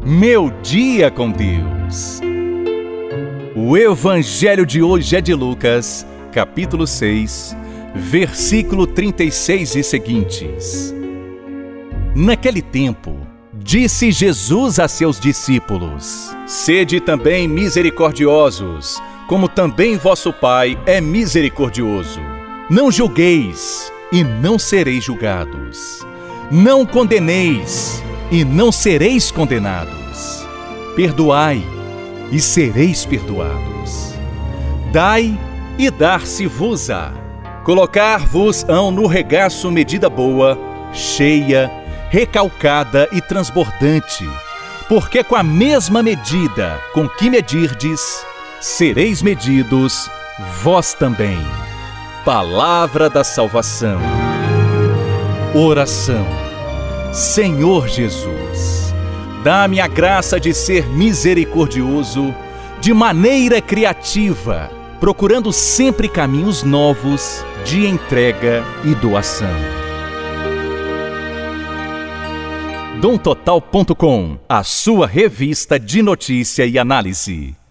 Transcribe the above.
Meu dia com Deus. O evangelho de hoje é de Lucas, capítulo 6, versículo 36 e seguintes. Naquele tempo, disse Jesus a seus discípulos: Sede também misericordiosos, como também vosso Pai é misericordioso. Não julgueis, e não sereis julgados. Não condeneis, e não sereis condenados. Perdoai, e sereis perdoados. Dai, e dar-se-vos-á. Colocar-vos-ão no regaço medida boa, cheia, recalcada e transbordante, porque com a mesma medida com que medirdes, sereis medidos vós também. Palavra da salvação. Oração. Senhor Jesus, dá-me a graça de ser misericordioso de maneira criativa, procurando sempre caminhos novos de entrega e doação. DomTotal.com, a sua revista de notícia e análise.